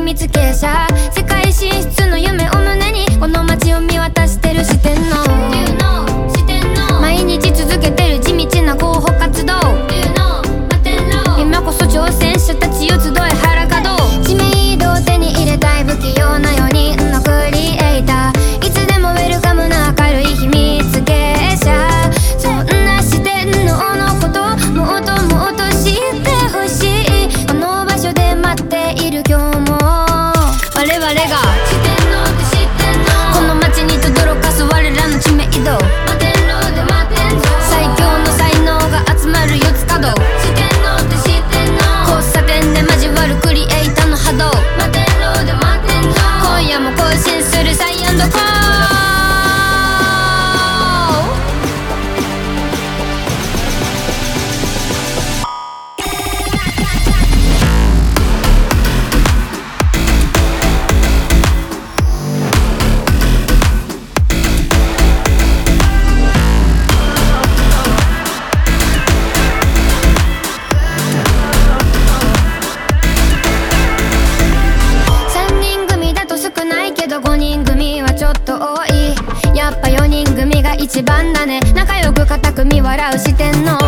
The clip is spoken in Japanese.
密傾斜、世界進出の夢を胸にこの街を見渡してる四天王。毎日続けてる地道な候補活動。今こそ挑戦者たちよ集え腹稼働。知名度を手に入れたい不器用な4人のクリエイター、いつでもウェルカムな明るい秘密結社。そんな四天王のこともっともっと知ってほしい。この場所で待っている今日も我々が四天王って知ってんの。この街に轟かす我らの知名度。最強の才能が集まる四つ角。交差点で交わるクリエイターの波動。今夜も更新するサイアンドコー。3人組だと少ないけど5人組はちょっと多い。やっぱ4人組が一番だね。仲良く固く見笑う四天王。